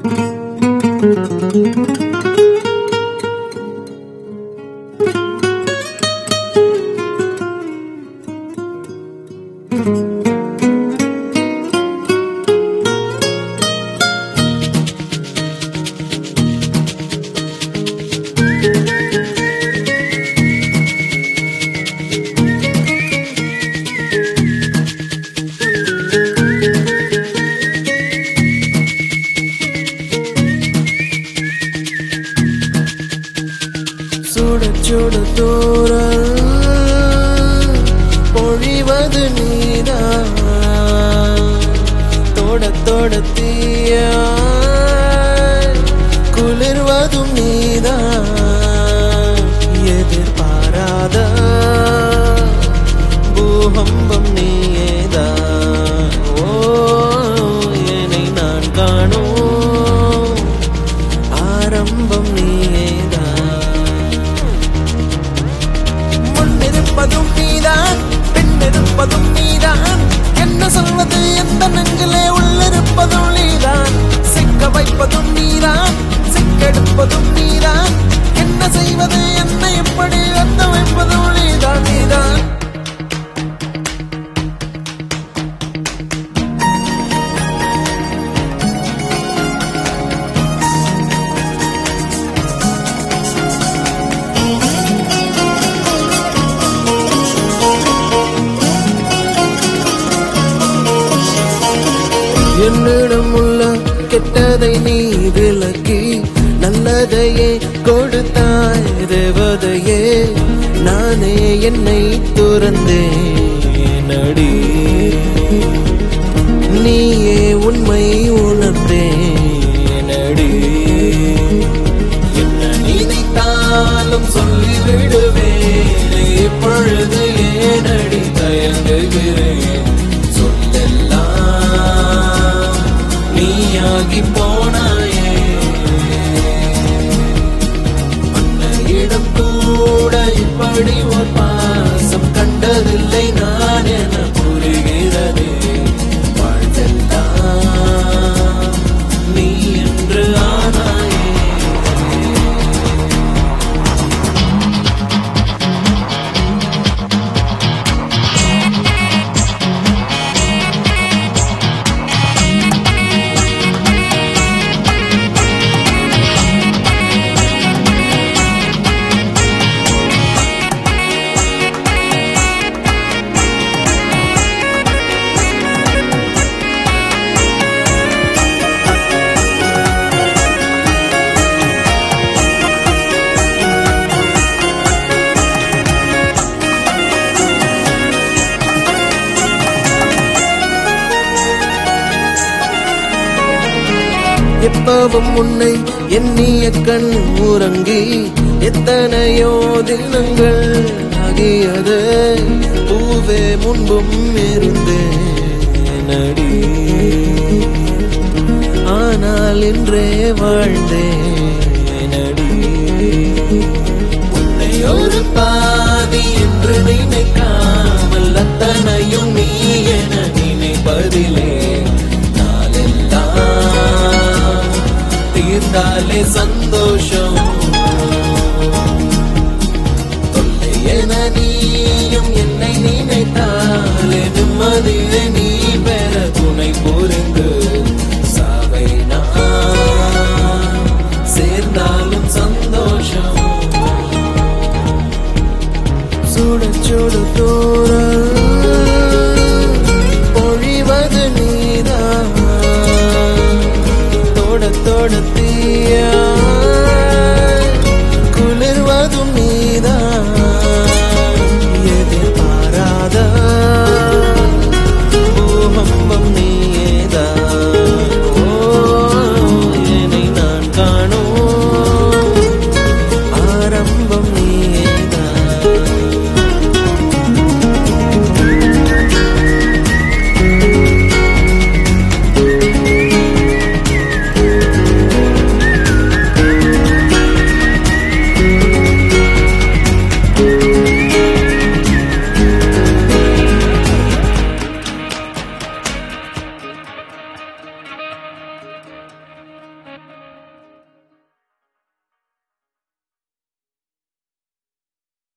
சுட தூரல் பொழிவது நீதான், தொட தீயா குளிர்வதும் நீதான், எதிர்பாராத பூகம்பம் நீயேதான். ஓ என்னை நான் காணும் ஆரம்பம் நீயேதான். முன்னிருப்பதும் நீதான், பின்னிருப்பதும் நீதான், என்ன சொல்வது எந்த நெஞ்சிலே உள்ளிருப்பதும் நீதான். சிக்க வைப்பதும் நீதான், சிக்கெடுப்பதும் நீதான், என்ன செய்வது என்ன எப்படி அர்த்த வைப்பதும் நீதான். நீதான் என்னிடம் உள்ள கெட்டதை நீ விலக்கி நல்லதையே கொடுத்தாய் தேவதையே. நானே என்னை துறந்தேன் அடி, நீயே உண்மை உணர்ந்தேன் அடி. என்ன நினைத்தாலும் சொல்லிவிடுவேன், இப்பொழுது ஏனடி தயங்குகிறேன். நீயாகி போனாயே அன்னையிடம் கூட இப்படி ஒரு பாசம் கண்டதில்லை நான் என புரிகிறதே. வாழ்வெல்லாம் நீ என்று ஆனாயே. எப்பவும் உன்னை எண்ணிய கண் உறங்கி எத்தனையோ தினங்கள் ஆகியது. பூவே முன்பும் இருந்தேன் அடி, ஆனால் இன்றே வாழ்ந்தேன் அடி. உன்னை ஒரு பாதி என்று நினைக்காமல் அத்தனையும் நீ என நினைப்பதிலே தீர்ந்தாலே சந்தோஷம். தொல்லை என நீயும் என்னை நினைத்தாலே நிம்மதியை நீ பெற துணை புரிந்து சாவை நான் சேர்ந்தாலும் சந்தோஷம். சுட தூரல் பொழிவது நீதான், தொட